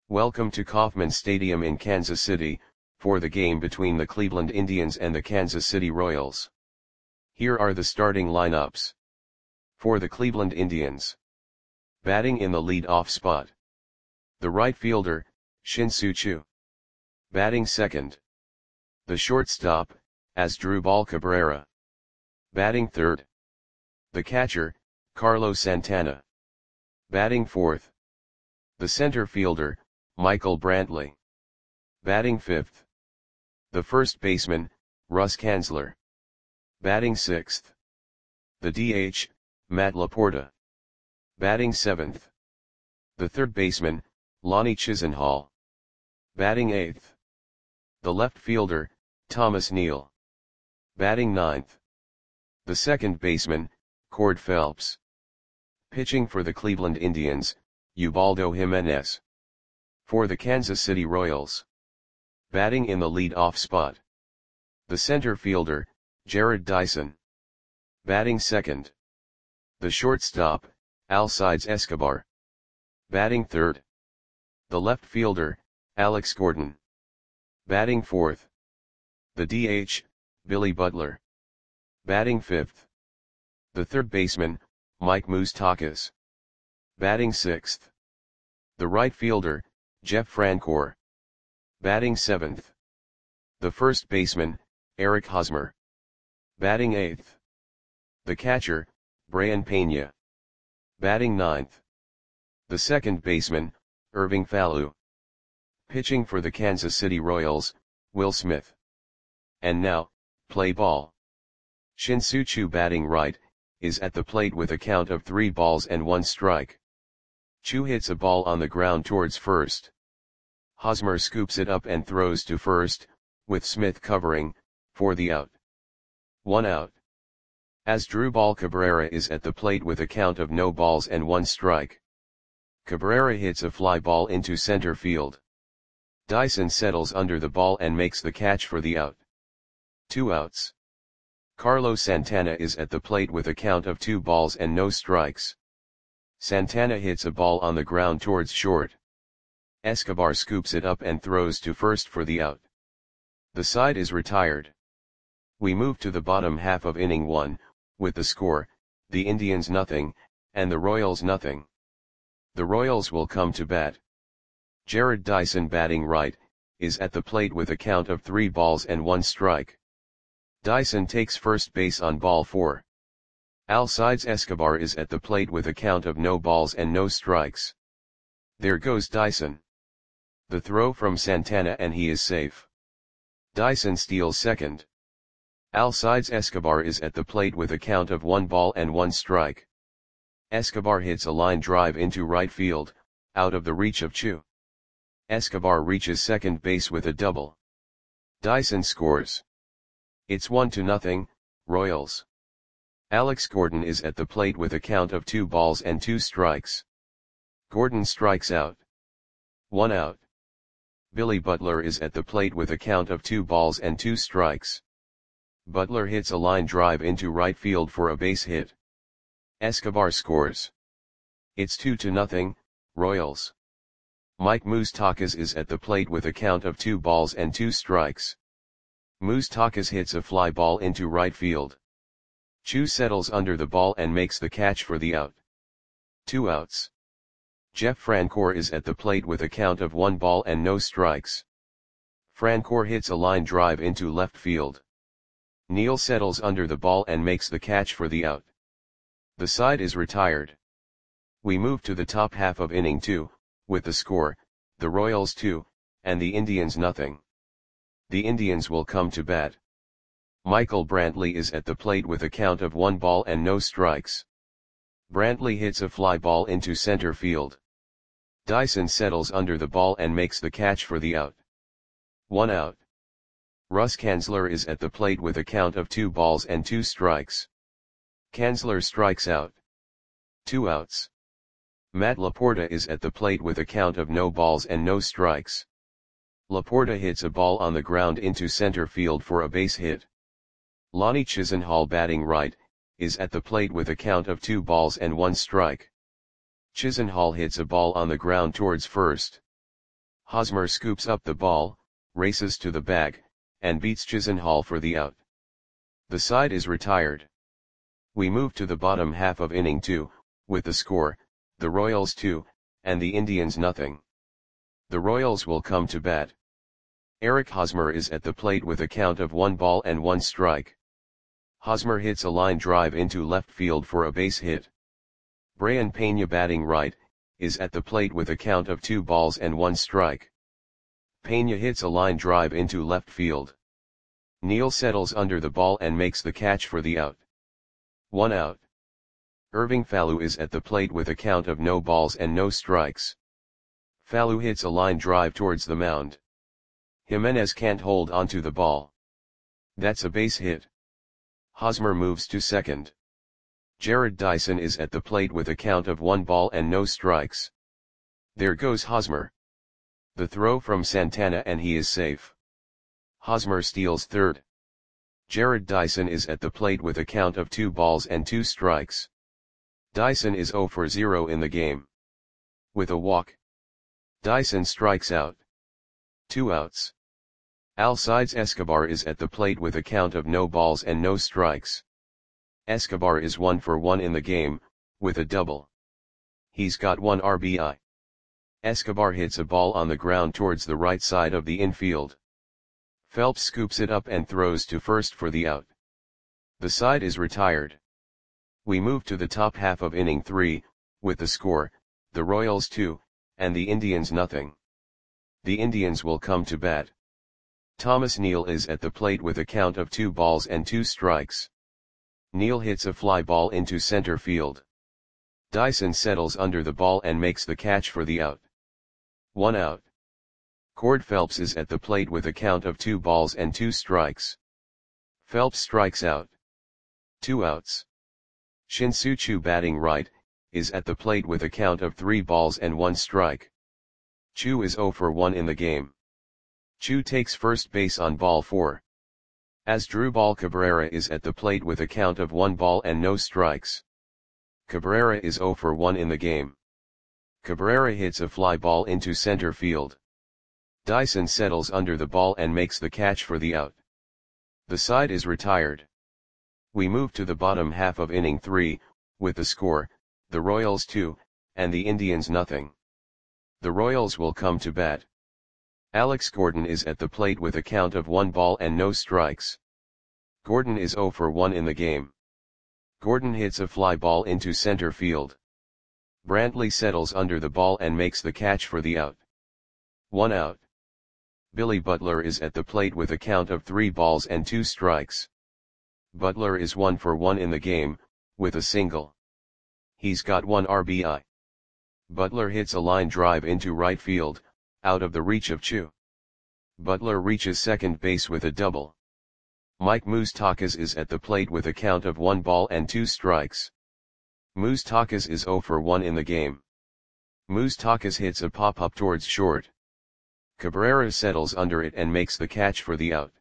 Welcome to Kauffman Stadium in Kansas City, for the game between the Cleveland Indians and the Kansas City Royals. Here are the starting lineups. For the Cleveland Indians. Batting in the lead-off spot. The right fielder, Shin-Soo Choo. Batting second. The shortstop, Asdrubal Cabrera. Batting third. The catcher, Carlos Santana. Batting fourth. The center fielder, Michael Brantley. Batting fifth. The first baseman, Russ Kanzler. Batting sixth. The DH, Matt Laporta. Batting seventh. The third baseman, Lonnie Chisenhall. Batting eighth. The left fielder, Thomas Neal. Batting ninth. The second baseman, Cord Phelps. Pitching for the Cleveland Indians, Ubaldo Jimenez. For the Kansas City Royals. Batting in the lead-off spot. The center fielder, Jarrod Dyson. Batting second. The shortstop, Alcides Escobar. Batting third. The left fielder, Alex Gordon. Batting fourth. The DH, Billy Butler. Batting fifth. The third baseman, Mike Moustakas. Batting sixth. The right fielder, Jeff Francoeur. Batting seventh. The first baseman, Eric Hosmer. Batting eighth. The catcher, Brayan Peña. Batting ninth. The second baseman, Irving Falou. Pitching for the Kansas City Royals, Will Smith. And now, play ball. Shin-Soo Choo batting right, is at the plate with a count of 3 balls and 1 strike. Choo hits a ball on the ground towards first. Hosmer scoops it up and throws to first, with Smith covering, for the out. 1 out. Asdrubal Cabrera is at the plate with a count of no balls and 1 strike. Cabrera hits a fly ball into center field. Dyson settles under the ball and makes the catch for the out. 2 outs. Carlos Santana is at the plate with a count of 2 balls and no strikes. Santana hits a ball on the ground towards short. Escobar scoops it up and throws to first for the out. The side is retired. We move to the bottom half of inning 1, with the score, the Indians nothing, and the Royals nothing. The Royals will come to bat. Jarrod Dyson batting right, is at the plate with a count of 3 balls and 1 strike. Dyson takes first base on ball 4. Alcides Escobar is at the plate with a count of no balls and no strikes. There goes Dyson. The throw from Santana and he is safe. Dyson steals second. Alcides Escobar is at the plate with a count of 1 ball and 1 strike. Escobar hits a line drive into right field, out of the reach of Choo. Escobar reaches second base with a double. Dyson scores. It's 1-0, Royals. Alex Gordon is at the plate with a count of 2 balls and 2 strikes. Gordon strikes out. 1 out. Billy Butler is at the plate with a count of 2 balls and 2 strikes. Butler hits a line drive into right field for a base hit. Escobar scores. It's 2-0, Royals. Mike Moustakas is at the plate with a count of 2 balls and 2 strikes. Moustakas hits a fly ball into right field. Choo settles under the ball and makes the catch for the out. 2 outs. Jeff Francoeur is at the plate with a count of 1 ball and no strikes. Francoeur hits a line drive into left field. Neal settles under the ball and makes the catch for the out. The side is retired. We move to the top half of inning 2, with the score, the Royals 2, and the Indians nothing. The Indians will come to bat. Michael Brantley is at the plate with a count of 1 ball and no strikes. Brantley hits a fly ball into center field. Dyson settles under the ball and makes the catch for the out. 1 out. Russ Kanzler is at the plate with a count of 2 balls and 2 strikes. Kanzler strikes out. 2 outs. Matt Laporta is at the plate with a count of no balls and no strikes. Laporta hits a ball on the ground into center field for a base hit. Lonnie Chisenhall batting right, is at the plate with a count of 2 balls and 1 strike. Chisenhall hits a ball on the ground towards first. Hosmer scoops up the ball, races to the bag, and beats Chisenhall for the out. The side is retired. We move to the bottom half of inning 2, with the score, the Royals 2, and the Indians nothing. The Royals will come to bat. Eric Hosmer is at the plate with a count of 1 ball and 1 strike. Hosmer hits a line drive into left field for a base hit. Brayan Peña, batting right, is at the plate with a count of 2 balls and 1 strike. Peña hits a line drive into left field. Neal settles under the ball and makes the catch for the out. 1 out. Irving Fallu is at the plate with a count of no balls and no strikes. Fallu hits a line drive towards the mound. Jimenez can't hold onto the ball. That's a base hit. Hosmer moves to second. Jared Dyson is at the plate with a count of 1 ball and no strikes. There goes Hosmer. The throw from Santana and he is safe. Hosmer steals third. Jared Dyson is at the plate with a count of 2 balls and 2 strikes. Dyson is 0 for 0 in the game. With a walk, Dyson strikes out. 2 outs. Alcides Escobar is at the plate with a count of no balls and no strikes. Escobar is 1 for 1 in the game, with a double. He's got 1 RBI. Escobar hits a ball on the ground towards the right side of the infield. Phelps scoops it up and throws to first for the out. The side is retired. We move to the top half of inning 3, with the score, the Royals 2, and the Indians nothing. The Indians will come to bat. Thomas Neal is at the plate with a count of 2 balls and 2 strikes. Neal hits a fly ball into center field. Dyson settles under the ball and makes the catch for the out. 1 out. Cord Phelps is at the plate with a count of 2 balls and 2 strikes. Phelps strikes out. 2 outs. Shin-Soo Choo, batting right, is at the plate with a count of 3 balls and 1 strike. Choo is 0 for 1 in the game. Choo takes first base on ball 4. Asdrubal Cabrera is at the plate with a count of 1 ball and no strikes. Cabrera is 0 for 1 in the game. Cabrera hits a fly ball into center field. Dyson settles under the ball and makes the catch for the out. The side is retired. We move to the bottom half of inning 3, with the score, the Royals 2, and the Indians nothing. The Royals will come to bat. Alex Gordon is at the plate with a count of 1 ball and no strikes. Gordon is 0 for 1 in the game. Gordon hits a fly ball into center field. Brantley settles under the ball and makes the catch for the out. 1 out. Billy Butler is at the plate with a count of 3 balls and 2 strikes. Butler is 1 for 1 in the game, with a single. He's got 1 RBI. Butler hits a line drive into right field, out of the reach of Choo. Butler reaches second base with a double. Mike Moustakas is at the plate with a count of 1 ball and 2 strikes. Moustakas is 0 for 1 in the game. Moustakas hits a pop-up towards short. Cabrera settles under it and makes the catch for the out.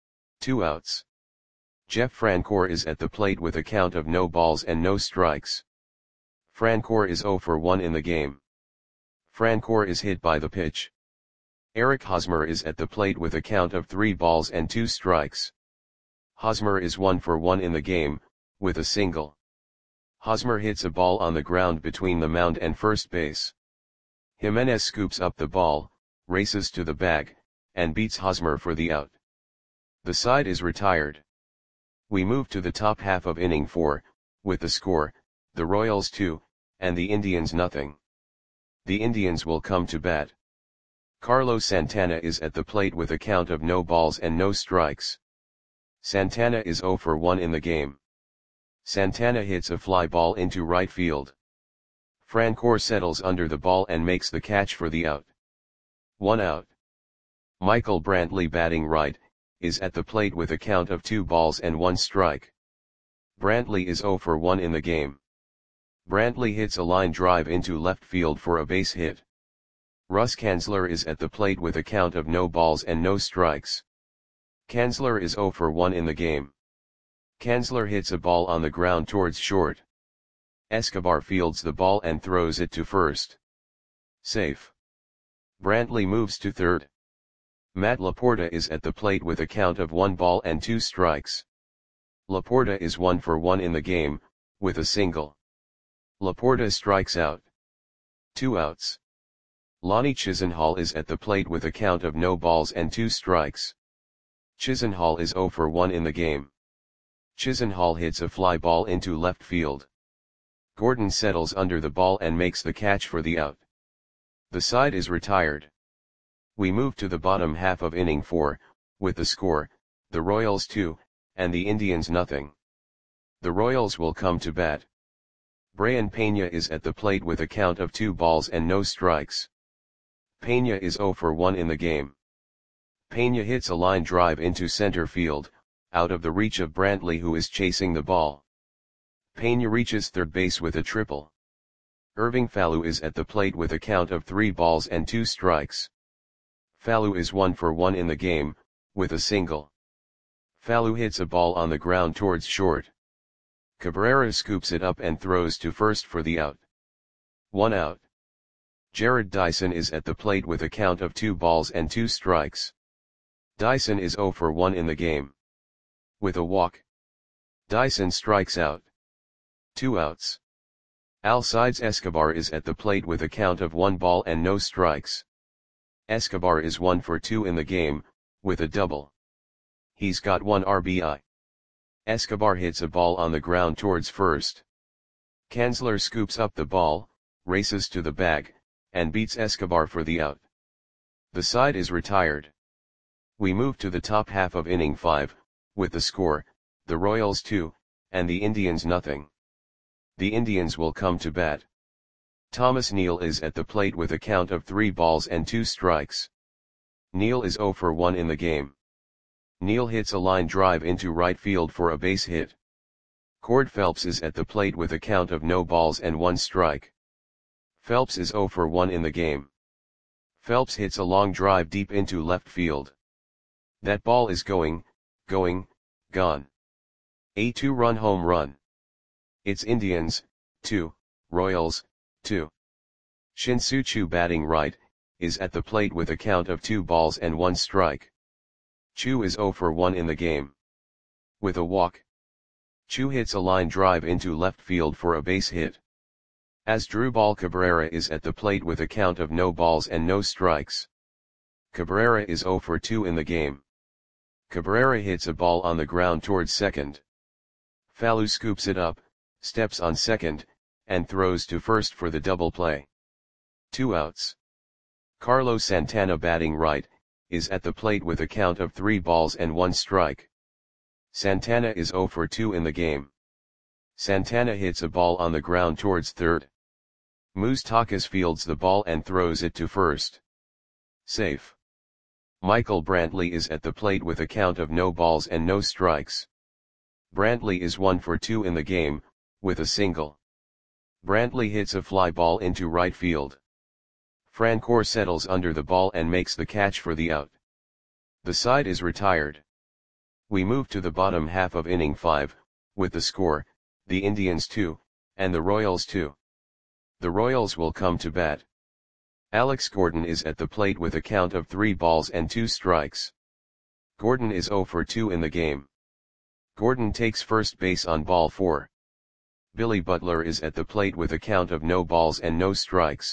2 outs. Jeff Francoeur is at the plate with a count of no balls and no strikes. Francoeur is 0 for 1 in the game. Francoeur is hit by the pitch. Eric Hosmer is at the plate with a count of 3 balls and 2 strikes. Hosmer is 1 for 1 in the game, with a single. Hosmer hits a ball on the ground between the mound and first base. Jimenez scoops up the ball, races to the bag, and beats Hosmer for the out. The side is retired. We move to the top half of inning 4, with the score, the Royals 2, and the Indians nothing. The Indians will come to bat. Carlos Santana is at the plate with a count of no balls and no strikes. Santana is 0 for 1 in the game. Santana hits a fly ball into right field. Francoeur settles under the ball and makes the catch for the out. 1 out. Michael Brantley, batting right, is at the plate with a count of 2 balls and 1 strike. Brantley is 0 for 1 in the game. Brantley hits a line drive into left field for a base hit. Russ Kanzler is at the plate with a count of no balls and no strikes. Kanzler is 0 for 1 in the game. Kanzler hits a ball on the ground towards short. Escobar fields the ball and throws it to first. Safe. Brantley moves to third. Matt Laporta is at the plate with a count of 1 ball and 2 strikes. Laporta is 1 for 1 in the game, with a single. Laporta strikes out. 2 outs. Lonnie Chisenhall is at the plate with a count of no balls and 2 strikes. Chisenhall is 0 for 1 in the game. Chisenhall hits a fly ball into left field. Gordon settles under the ball and makes the catch for the out. The side is retired. We move to the bottom half of inning 4, with the score, the Royals 2, and the Indians nothing. The Royals will come to bat. Brayan Pena is at the plate with a count of 2 balls and no strikes. Pena is 0 for 1 in the game. Pena hits a line drive into center field, out of the reach of Brantley, who is chasing the ball. Pena reaches third base with a triple. Irving Falou is at the plate with a count of 3 balls and 2 strikes. Falou is 1 for 1 in the game, with a single. Falou hits a ball on the ground towards short. Cabrera scoops it up and throws to first for the out. 1 out. Jared Dyson is at the plate with a count of 2 balls and 2 strikes. Dyson is 0 for 1 in the game. With a walk, Dyson strikes out. 2 outs. Alcides Escobar is at the plate with a count of 1 ball and no strikes. Escobar is 1 for 2 in the game, with a double. He's got 1 RBI. Escobar hits a ball on the ground towards first. Kanzler scoops up the ball, races to the bag, and beats Escobar for the out. The side is retired. We move to the top half of inning 5, with the score, the Royals 2, and the Indians nothing. The Indians will come to bat. Thomas Neal is at the plate with a count of 3 balls and 2 strikes. Neal is 0 for 1 in the game. Neal hits a line drive into right field for a base hit. Cord Phelps is at the plate with a count of no balls and 1 strike. Phelps is 0 for 1 in the game. Phelps hits a long drive deep into left field. That ball is gone. A 2-run home run. It's Indians, 2, Royals, 2. Shin-Soo Choo, batting right, is at the plate with a count of 2 balls and 1 strike. Choo is 0 for 1 in the game. With a walk, Choo hits a line drive into left field for a base hit. Asdrubal Cabrera is at the plate with a count of no balls and no strikes. Cabrera is 0 for 2 in the game. Cabrera hits a ball on the ground towards second. Falou scoops it up, steps on second, and throws to first for the double play. 2 outs. Carlos Santana, batting right, is at the plate with a count of 3 balls and 1 strike. Santana is 0 for 2 in the game. Santana hits a ball on the ground towards third. Moustakas fields the ball and throws it to first. Safe. Michael Brantley is at the plate with a count of no balls and no strikes. Brantley is 1 for 2 in the game, with a single. Brantley hits a fly ball into right field. Francoeur settles under the ball and makes the catch for the out. The side is retired. We move to the bottom half of inning 5, with the score, the Indians 2, and the Royals 2. The Royals will come to bat. Alex Gordon is at the plate with a count of 3 balls and 2 strikes. Gordon is 0 for 2 in the game. Gordon takes first base on ball 4. Billy Butler is at the plate with a count of no balls and no strikes.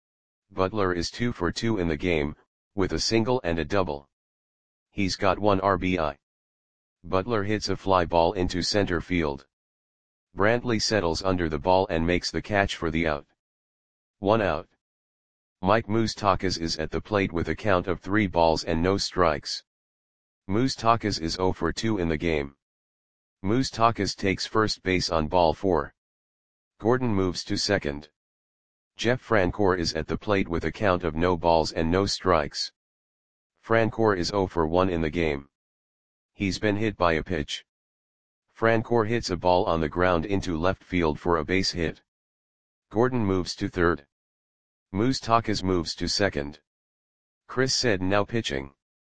Butler is 2 for 2 in the game, with a single and a double. He's got 1 RBI. Butler hits a fly ball into center field. Brantley settles under the ball and makes the catch for the out. 1 out. Mike Moustakas is at the plate with a count of 3 balls and no strikes. Moustakas is 0 for 2 in the game. Moustakas takes first base on ball 4. Gordon moves to second. Jeff Francoeur is at the plate with a count of no balls and no strikes. Francoeur is 0 for 1 in the game. He's been hit by a pitch. Francoeur hits a ball on the ground into left field for a base hit. Gordon moves to third. Moustakas moves to second. Chris Seddon now pitching.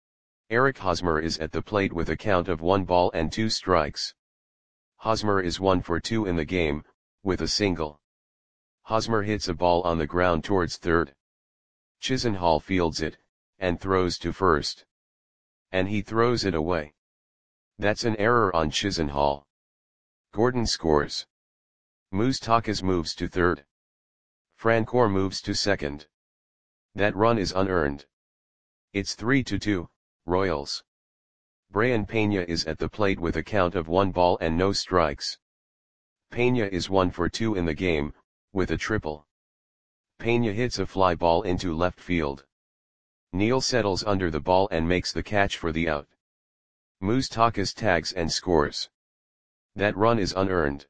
Eric Hosmer is at the plate with a count of 1 ball and 2 strikes. Hosmer is 1 for 2 in the game, with a single. Hosmer hits a ball on the ground towards third. Chisenhall fields it, and throws to first. And he throws it away. That's an error on Chisenhall. Gordon scores. Moustakas moves to third. Francoeur moves to second. That run is unearned. It's 3-2, Royals. Brian Peña is at the plate with a count of 1 ball and no strikes. Peña is 1 for 2 in the game, with a triple. Peña hits a fly ball into left field. Neal settles under the ball and makes the catch for the out. Moustakas tags and scores. That run is unearned.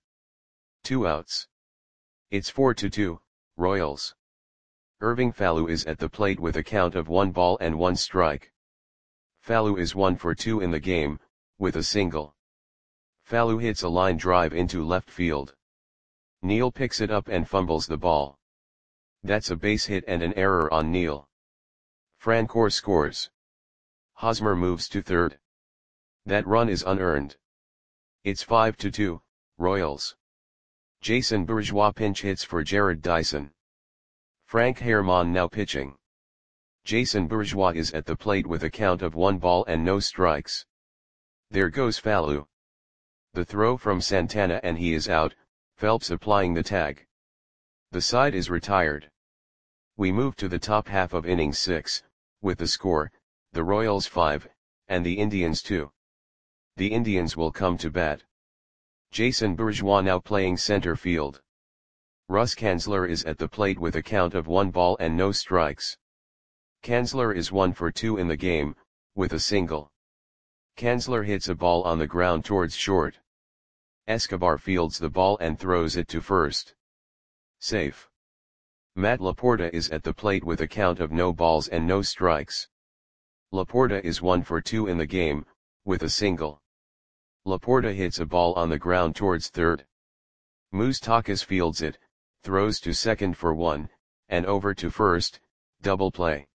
2 outs. It's 4-2, Royals. Irving Falou is at the plate with a count of 1 ball and 1 strike. Falou is 1 for 2 in the game, with a single. Falou hits a line drive into left field. Neal picks it up and fumbles the ball. That's a base hit and an error on Neal. Francoeur scores. Hosmer moves to third. That run is unearned. It's 5-2, Royals. Jason Bourgeois pinch hits for Jared Dyson. Frank Herrmann now pitching. Jason Bourgeois is at the plate with a count of 1 ball and no strikes. There goes Falou. The throw from Santana and he is out, Phelps applying the tag. The side is retired. We move to the top half of inning 6, with the score, the Royals 5, and the Indians 2. The Indians will come to bat. Jason Bourgeois now playing center field. Russ Kanzler is at the plate with a count of 1 ball and no strikes. Kanzler is 1 for 2 in the game, with a single. Kanzler hits a ball on the ground towards short. Escobar fields the ball and throws it to first. Safe. Matt Laporta is at the plate with a count of no balls and no strikes. Laporta is 1 for 2 in the game, with a single. Laporta hits a ball on the ground towards third. Moustakas fields it, throws to second for 1, and over to first, double play.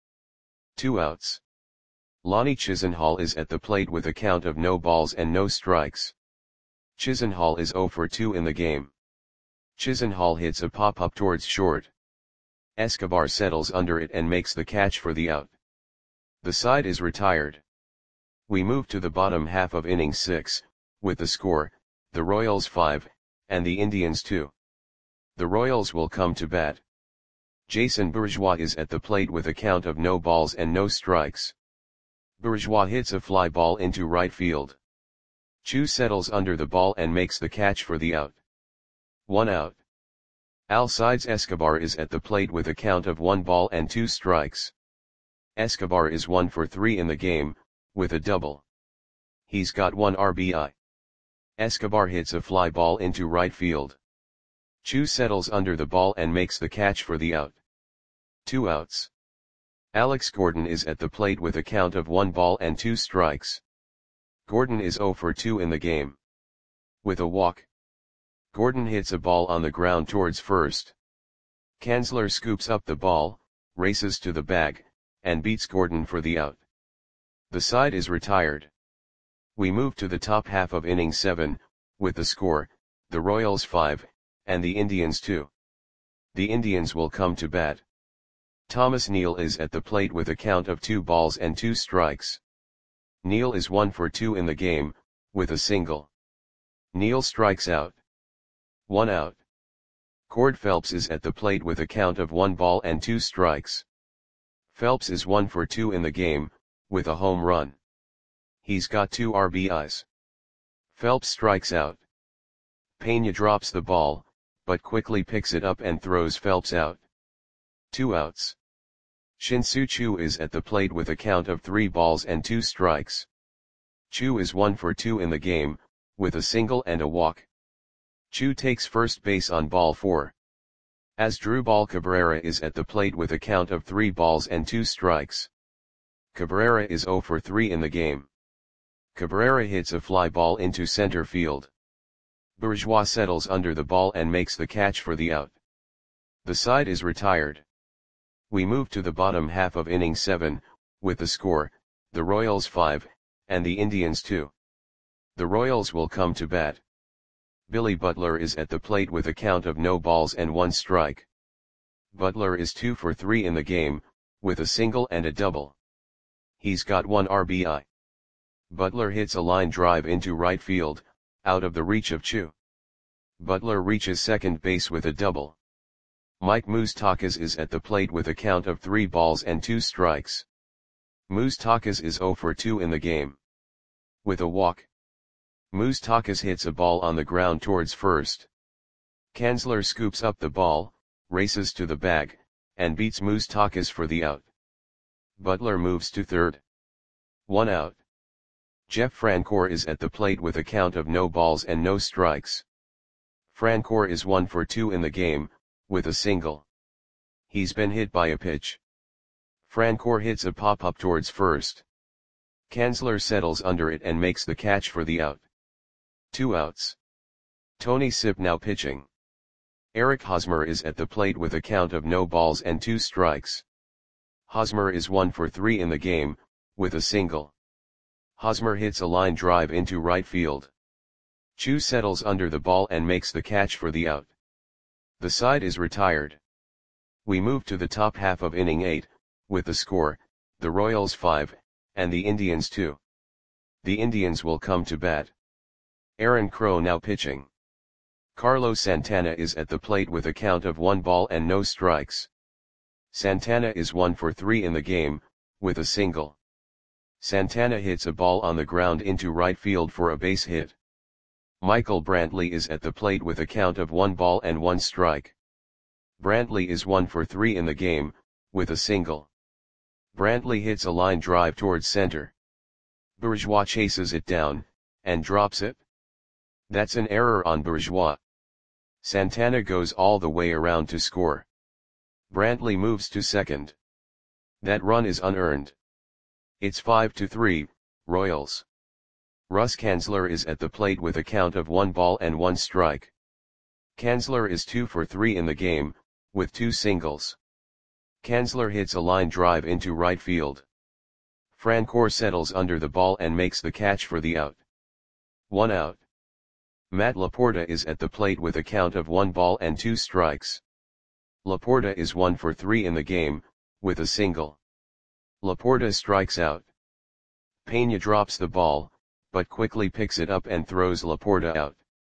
2 outs. Lonnie Chisenhall is at the plate with a count of no balls and no strikes. Chisenhall is 0 for 2 in the game. Chisenhall hits a pop-up towards short. Escobar settles under it and makes the catch for the out. The side is retired. We move to the bottom half of inning 6, with the score, the Royals 5, and the Indians 2. The Royals will come to bat. Jason Bourgeois is at the plate with a count of no balls and no strikes. Bourgeois hits a fly ball into right field. Chu settles under the ball and makes the catch for the out. 1 out. Alcides Escobar is at the plate with a count of 1 ball and 2 strikes. Escobar is 1 for 3 in the game, with a double. He's got 1 RBI. Escobar hits a fly ball into right field. Chu settles under the ball and makes the catch for the out. 2 outs. Alex Gordon is at the plate with a count of 1 ball and 2 strikes. Gordon is 0 for 2 in the game. With a walk. Gordon hits a ball on the ground towards first. Kanzler scoops up the ball, races to the bag, and beats Gordon for the out. The side is retired. We move to the top half of inning 7, with the score, the Royals 5, and the Indians 2. The Indians will come to bat. Thomas Neal is at the plate with a count of 2 balls and 2 strikes. Neal is 1 for 2 in the game, with a single. Neal strikes out. 1 out. Cord Phelps is at the plate with a count of 1 ball and 2 strikes. Phelps is 1 for 2 in the game, with a home run. He's got 2 RBIs. Phelps strikes out. Peña drops the ball, but quickly picks it up and throws Phelps out. 2 outs. Shin-Soo Choo is at the plate with a count of 3 balls and 2 strikes. Choo is 1 for 2 in the game, with a single and a walk. Choo takes first base on ball 4. Asdrubal Cabrera is at the plate with a count of 3 balls and 2 strikes. Cabrera is 0 for 3 in the game. Cabrera hits a fly ball into center field. Bourgeois settles under the ball and makes the catch for the out. The side is retired. We move to the bottom half of inning 7, with the score, the Royals 5, and the Indians 2. The Royals will come to bat. Billy Butler is at the plate with a count of no balls and 1 strike. Butler is 2 for 3 in the game, with a single and a double. He's got 1 RBI. Butler hits a line drive into right field, out of the reach of Chu. Butler reaches second base with a double. Mike Moustakas is at the plate with a count of 3 balls and 2 strikes. Moustakas is 0 for 2 in the game. With a walk. Moustakas hits a ball on the ground towards first. Kanzler scoops up the ball, races to the bag, and beats Moustakas for the out. Butler moves to third. 1 out. Jeff Francoeur is at the plate with a count of no balls and no strikes. Francoeur is 1 for 2 in the game, with a single. He's been hit by a pitch. Francoeur hits a pop-up towards first. Kanzler settles under it and makes the catch for the out. 2 outs. Tony Sipp now pitching. Eric Hosmer is at the plate with a count of no balls and 2 strikes. Hosmer is 1 for 3 in the game, with a single. Hosmer hits a line drive into right field. Chu settles under the ball and makes the catch for the out. The side is retired. We move to the top half of inning 8, with the score, the Royals 5, and the Indians 2. The Indians will come to bat. Aaron Crow now pitching. Carlos Santana is at the plate with a count of 1 ball and no strikes. Santana is 1 for 3 in the game, with a single. Santana hits a ball on the ground into right field for a base hit. Michael Brantley is at the plate with a count of 1 ball and 1 strike. Brantley is 1 for 3 in the game, with a single. Brantley hits a line drive towards center. Bourgeois chases it down, and drops it. That's an error on Bourgeois. Santana goes all the way around to score. Brantley moves to second. That run is unearned. It's 5-3, Royals. Russ Kanzler is at the plate with a count of 1 ball and 1 strike. Kanzler is 2 for 3 in the game, with 2 singles. Kanzler hits a line drive into right field. Francoeur settles under the ball and makes the catch for the out. 1 out. Matt Laporta is at the plate with a count of 1 ball and 2 strikes. Laporta is 1 for 3 in the game, with a single. Laporta strikes out. Pena drops the ball, but quickly picks it up and throws Laporta out.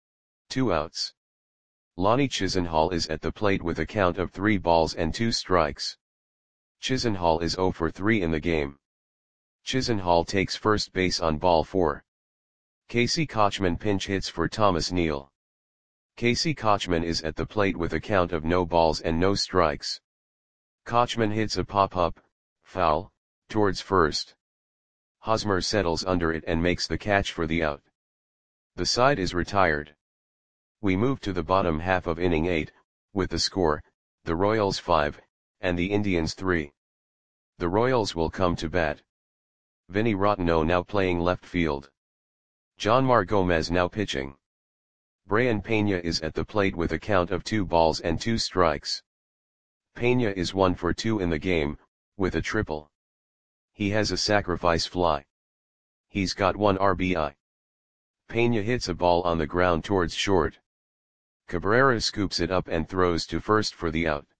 2 outs. Lonnie Chisenhall is at the plate with a count of 3 balls and 2 strikes. Chisenhall is 0 for 3 in the game. Chisenhall takes first base on ball 4. Casey Kotchman pinch hits for Thomas Neal. Casey Kotchman is at the plate with a count of no balls and no strikes. Kotchman hits a pop-up, foul, towards first. Hosmer settles under it and makes the catch for the out. The side is retired. We move to the bottom half of inning 8, with the score, the Royals 5, and the Indians 3. The Royals will come to bat. Vinny Rotteno now playing left field. Jonmar Gomez now pitching. Brayan Pena is at the plate with a count of 2 balls and 2 strikes. Pena is 1 for 2 in the game, with a triple. He has a sacrifice fly. He's got 1 RBI. Pena hits a ball on the ground towards short. Cabrera scoops it up and throws to first for the out.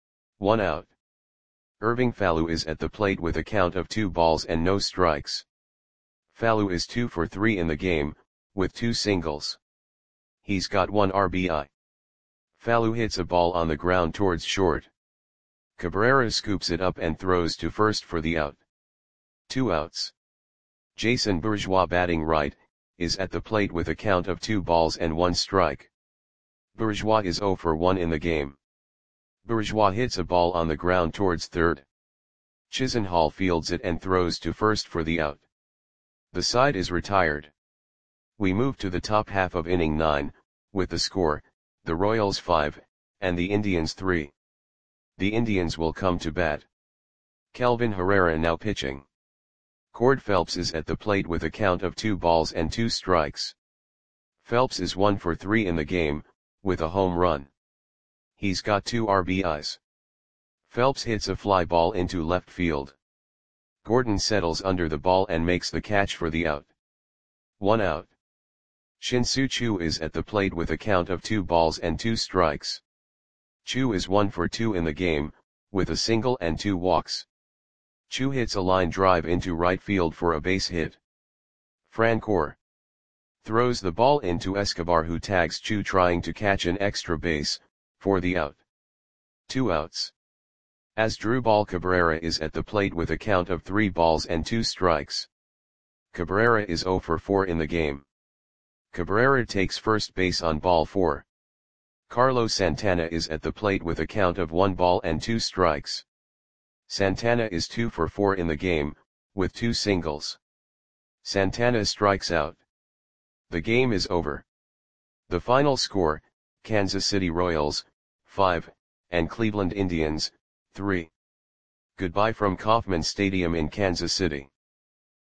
1 out. Irving Falou is at the plate with a count of 2 balls and no strikes. Falou is 2 for 3 in the game, with 2 singles. He's got 1 RBI. Falou hits a ball on the ground towards short. Cabrera scoops it up and throws to first for the out. 2 outs. Jason Bourgeois batting right, is at the plate with a count of 2 balls and 1 strike. Bourgeois is 0 for 1 in the game. Bourgeois hits a ball on the ground towards third. Chisenhall fields it and throws to first for the out. The side is retired. We move to the top half of inning 9, with the score, the Royals 5, and the Indians 3. The Indians will come to bat. Kelvin Herrera now pitching. Cord Phelps is at the plate with a count of 2 balls and 2 strikes. Phelps is 1 for 3 in the game, with a home run. He's got 2 RBIs. Phelps hits a fly ball into left field. Gordon settles under the ball and makes the catch for the out. 1 out. Shin-Soo Choo is at the plate with a count of 2 balls and 2 strikes. Choo is 1 for 2 in the game, with a single and 2 walks. Chu hits a line drive into right field for a base hit. Francoeur throws the ball into Escobar, who tags Chu trying to catch an extra base, for the out. 2 outs. Asdrubal Cabrera is at the plate with a count of 3 balls and 2 strikes. Cabrera is 0 for 4 in the game. Cabrera takes first base on ball 4. Carlos Santana is at the plate with a count of 1 ball and 2 strikes. Santana is 2 for 4 in the game, with 2 singles. Santana strikes out. The game is over. The final score, Kansas City Royals, 5, and Cleveland Indians, 3. Goodbye from Kauffman Stadium in Kansas City.